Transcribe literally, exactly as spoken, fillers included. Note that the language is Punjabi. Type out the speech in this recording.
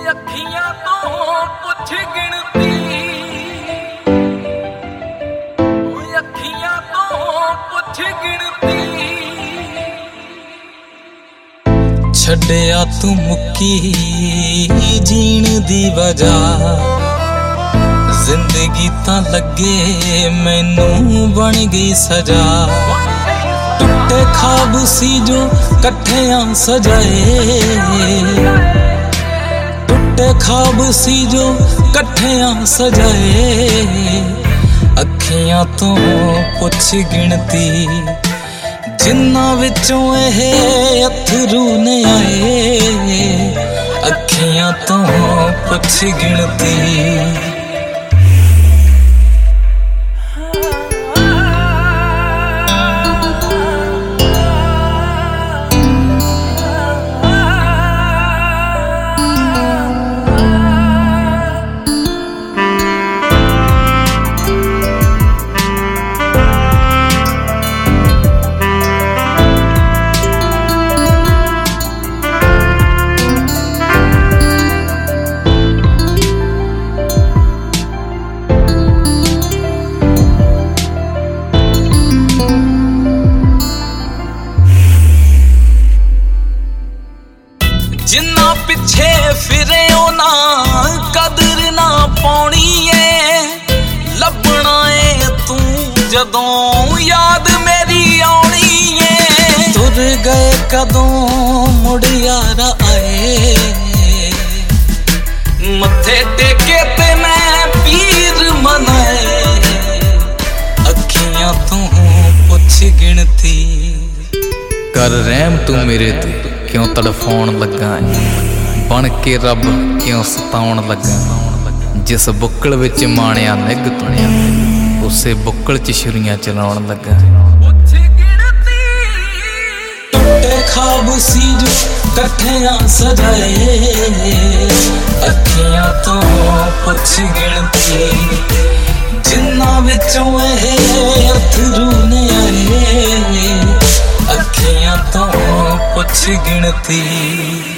ਅੱਖੀਆਂ ਤੋਂ ਪੁੱਛ ਗਿਣਤੀ, ਅੱਖੀਆਂ ਤੋਂ ਪੁੱਛ ਗਿਣਤੀ। ਛੱਡਿਆ ਤੂੰ ਮੁੱਕੀ ਜੀਣ ਦੀ ਵਜ੍ਹਾ, ਜ਼ਿੰਦਗੀ ਤਾਂ ਲੱਗੇ ਮੈਨੂੰ ਬਣ ਗਈ ਸਜ਼ਾ। ਟੁੱਟੇ ਖਾਬ ਸੀ ਜੋ ਇਕੱਠਿਆਂ ਸਜਾਏ, ਟੁੱਟੇ ਖਾਬ ਸੀ ਜੋ ਇਕੱਠਿਆਂ ਸਜਾਏ। ਅੱਖੀਆਂ ਤੋਂ ਪੁੱਛ ਗਿਣਤੀ, ਜਿਨ੍ਹਾਂ ਵਿੱਚੋਂ ਇਹ ਅਥਰੂ ਨੇ ਆਏ। ਅੱਖੀਆਂ ਤੋਂ ਪੁੱਛ ਗਿਣਤੀ। ਜਿੰਨਾ ਪਿੱਛੇ ਫਿਰੇ ਉਹਨਾਂ ਕਦਰ ਨਾ ਪਾਉਣੀ ਏ। ਲੱਭਣਾ ਏ ਤੂੰ ਜਦੋਂ ਯਾਦ ਮੇਰੀ ਆਉਣੀ ਏ। ਤੁਰ ਗਏ ਕਦੋਂ ਮੁੜ ਯਾਰ ਆਏ, ਮੱਥੇ ਟੇਕੇ ਤੇ ਮੈਂ ਪੀਰ ਮਨਾਏ। ਅੱਖੀਆਂ ਤੋਂ ਪੁੱਛ ਗਿਣਤੀ, ਕਰ ਰਹਿਮ ਤੂੰ ਮੇਰੇ ਤੇ ਕਿਉਂ ਤੜਫਾਉਣ ਲੱਗਾ ਏ। ਬਣ ਕੇ ਰੱਬ ਕਿਉਂ ਸਤਾਉਣ ਲੱਗਾ। ਜਿਸ ਬੁੱਕਲ ਵਿੱਚ ਮਾਣਿਆ ਨਿੱਘ ਤੁਣਿਆ, ਉਸੇ ਬੁੱਕਲ ਚ ਛੁਰੀਆਂ ਚਲਾਉਣ ਲੱਗਾ। ਟੁੱਟੇ ਖਾਬ ਸੀ ਜੋ ਇਕੱਠਿਆਂ ਸਜਾਏ। ਅੱਖੀਆਂ ਤੋਂ ਪੁੱਛ ਗਿਣਤੀ, ਜਿਨ੍ਹਾਂ ਵਿੱਚੋਂ ਇਹ ਅਥਰੂ ਨੇ ਆਏ। ਅੱਖੀਆਂ ਤੋਂ ਪੁੱਛ ਗਿਣਤੀ।